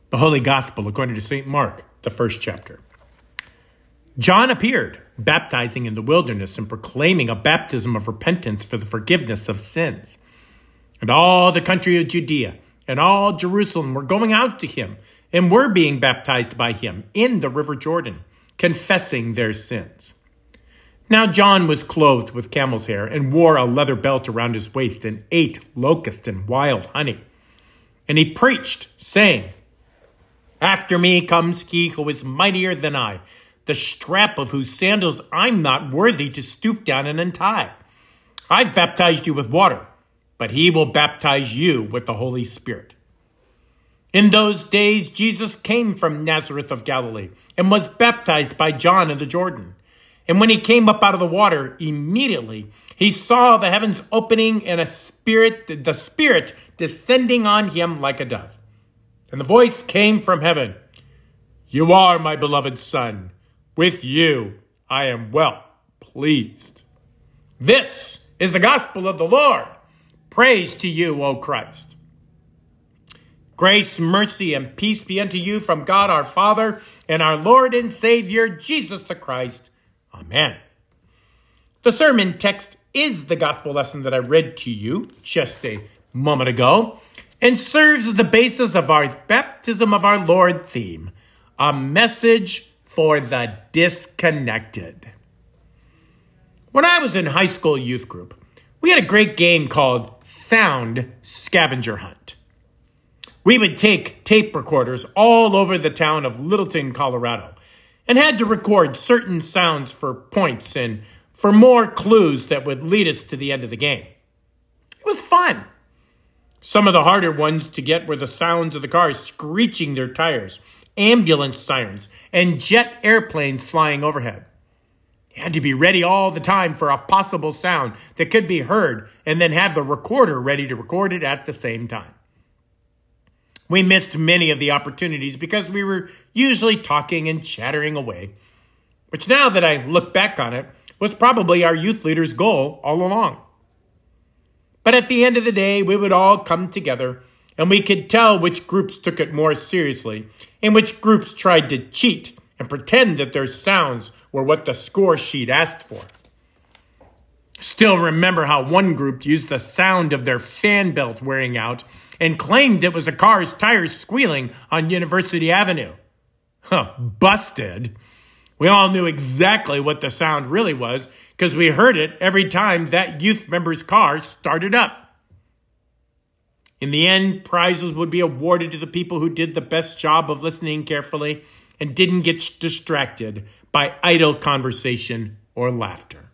The Holy Gospel according to St. Mark, the first chapter. John appeared, baptizing in the wilderness and proclaiming a baptism of repentance for the forgiveness of sins. And all the country of Judea and all Jerusalem were going out to him and were being baptized by him in the river Jordan, confessing their sins. Now John was clothed with camel's hair and wore a leather belt around his waist and ate locust and wild honey. And he preached, saying, "After me comes he who is mightier than I, the strap of whose sandals I'm not worthy to stoop down and untie. I've baptized you with water, but he will baptize you with the Holy Spirit." In those days, Jesus came from Nazareth of Galilee and was baptized by John in the Jordan. And when he came up out of the water, immediately he saw the heavens opening and the Spirit descending on him like a dove. And the voice came from heaven, "You are my beloved Son. With you I am well pleased." This is the gospel of the Lord. Praise to you, O Christ. Grace, mercy, and peace be unto you from God our Father and our Lord and Savior, Jesus the Christ. Amen. The sermon text is the gospel lesson that I read to you just a moment ago and serves as the basis of our Baptism of our Lord theme, a message for the disconnected. When I was in high school youth group, we had a great game called Sound Scavenger Hunt. We would take tape recorders all over the town of Littleton, Colorado, and had to record certain sounds for points and for more clues that would lead us to the end of the game. It was fun. Some of the harder ones to get were the sounds of the cars screeching their tires, ambulance sirens, and jet airplanes flying overhead. You had to be ready all the time for a possible sound that could be heard and then have the recorder ready to record it at the same time. We missed many of the opportunities because we were usually talking and chattering away, which now that I look back on it, was probably our youth leader's goal all along. But at the end of the day, we would all come together and we could tell which groups took it more seriously and which groups tried to cheat and pretend that their sounds were what the score sheet asked for. Still remember how one group used the sound of their fan belt wearing out and claimed it was a car's tires squealing on University Avenue. Busted. We all knew exactly what the sound really was because we heard it every time that youth member's car started up. In the end, prizes would be awarded to the people who did the best job of listening carefully and didn't get distracted by idle conversation or laughter.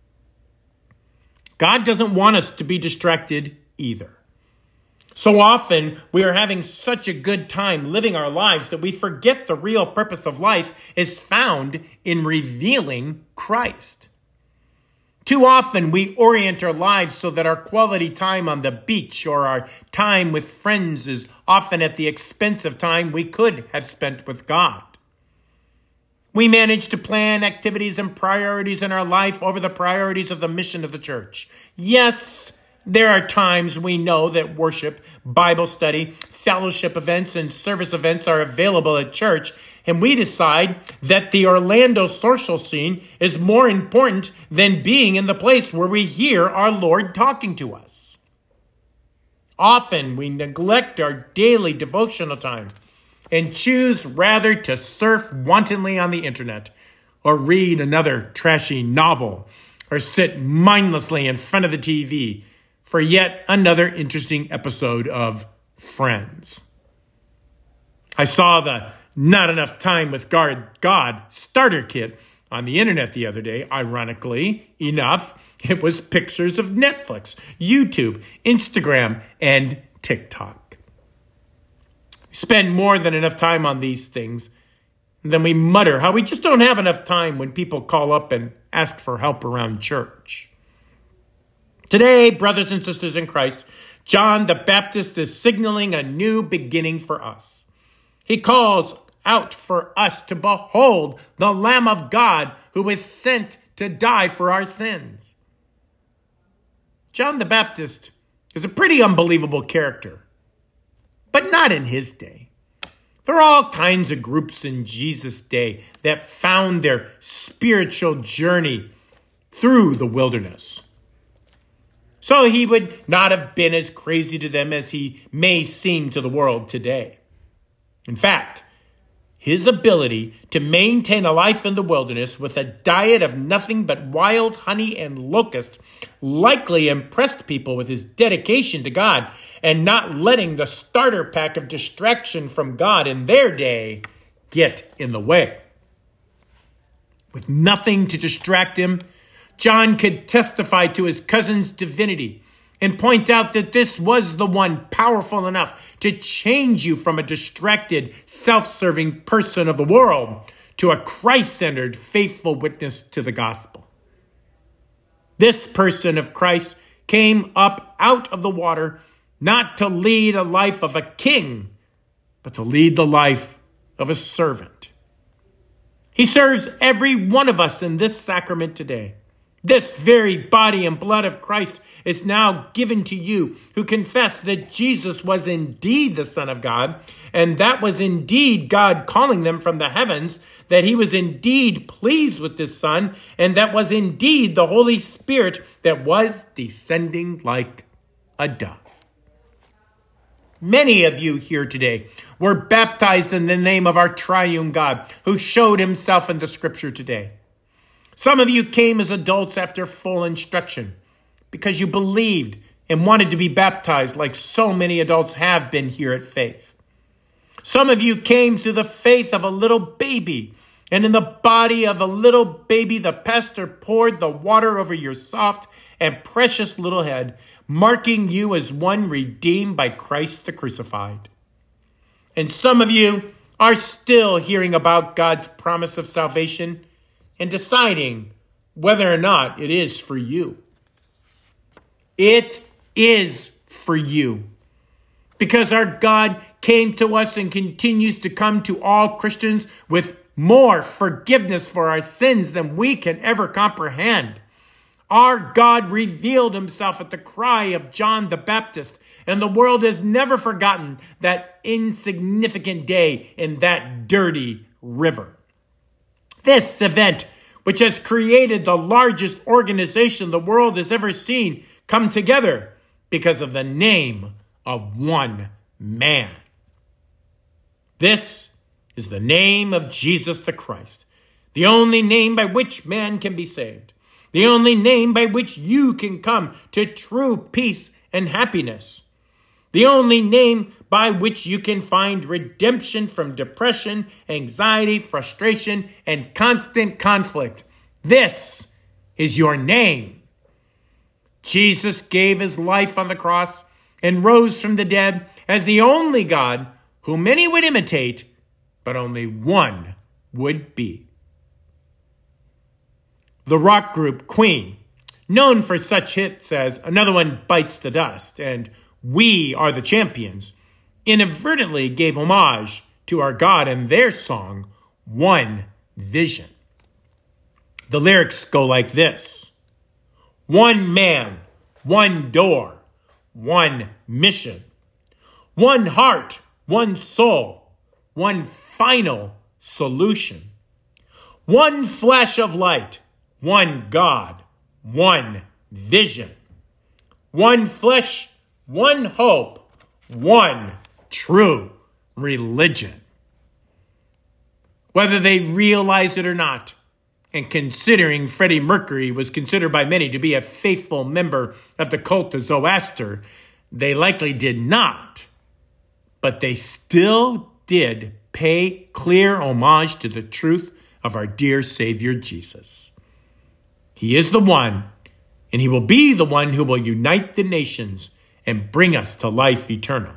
God doesn't want us to be distracted either. So often, we are having such a good time living our lives that we forget the real purpose of life is found in revealing Christ. Too often, we orient our lives so that our quality time on the beach or our time with friends is often at the expense of time we could have spent with God. We manage to plan activities and priorities in our life over the priorities of the mission of the church. Yes, there are times we know that worship, Bible study, fellowship events, and service events are available at church, and we decide that the Orlando social scene is more important than being in the place where we hear our Lord talking to us. Often we neglect our daily devotional time and choose rather to surf wantonly on the internet or read another trashy novel or sit mindlessly in front of the TV for yet another interesting episode of Friends. I saw the Not Enough Time with God starter kit on the internet the other day. Ironically enough, it was pictures of Netflix, YouTube, Instagram, and TikTok. We spend more than enough time on these things, and then we mutter how we just don't have enough time when people call up and ask for help around church. Today, brothers and sisters in Christ, John the Baptist is signaling a new beginning for us. He calls out for us to behold the Lamb of God who is sent to die for our sins. John the Baptist is a pretty unbelievable character, but not in his day. There are all kinds of groups in Jesus' day that found their spiritual journey through the wilderness. So he would not have been as crazy to them as he may seem to the world today. In fact, his ability to maintain a life in the wilderness with a diet of nothing but wild honey and locust likely impressed people with his dedication to God and not letting the starter pack of distraction from God in their day get in the way. With nothing to distract him, John could testify to his cousin's divinity and point out that this was the one powerful enough to change you from a distracted, self-serving person of the world to a Christ-centered, faithful witness to the gospel. This person of Christ came up out of the water not to lead a life of a king, but to lead the life of a servant. He serves every one of us in this sacrament today. This very body and blood of Christ is now given to you who confess that Jesus was indeed the Son of God, and that was indeed God calling them from the heavens, that he was indeed pleased with this Son, and that was indeed the Holy Spirit that was descending like a dove. Many of you here today were baptized in the name of our triune God, who showed himself in the scripture today. Some of you came as adults after full instruction because you believed and wanted to be baptized like so many adults have been here at Faith. Some of you came through the faith of a little baby, and in the body of a little baby, the pastor poured the water over your soft and precious little head, marking you as one redeemed by Christ the crucified. And some of you are still hearing about God's promise of salvation and deciding whether or not it is for you. It is for you. Because our God came to us and continues to come to all Christians with more forgiveness for our sins than we can ever comprehend. Our God revealed himself at the cry of John the Baptist, and the world has never forgotten that insignificant day in that dirty river. This event, which has created the largest organization the world has ever seen, come together because of the name of one man. This is the name of Jesus the Christ, the only name by which man can be saved, the only name by which you can come to true peace and happiness, the only name by which you can find redemption from depression, anxiety, frustration, and constant conflict. This is your name. Jesus gave his life on the cross and rose from the dead as the only God who many would imitate, but only one would be. The rock group Queen, known for such hits as Another One Bites the Dust and We Are the Champions, inadvertently gave homage to our God in their song, One Vision. The lyrics go like this: one man, one door, one mission, one heart, one soul, one final solution, one flash of light, one God, one vision, one flesh, one hope, one true religion. Whether they realize it or not, and considering Freddie Mercury was considered by many to be a faithful member of the cult of Zoroaster, they likely did not. But they still did pay clear homage to the truth of our dear Savior Jesus. He is the one, and he will be the one who will unite the nations and bring us to life eternal.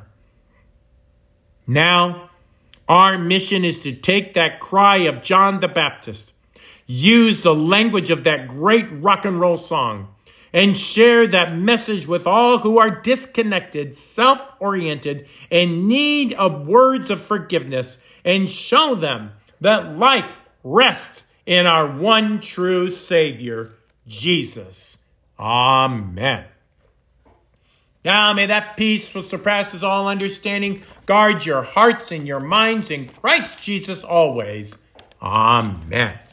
Now, our mission is to take that cry of John the Baptist, use the language of that great rock and roll song, and share that message with all who are disconnected, self-oriented, in need of words of forgiveness, and show them that life rests in our one true Savior, Jesus. Amen. Now may that peace which surpasses all understanding guard your hearts and your minds in Christ Jesus always. Amen.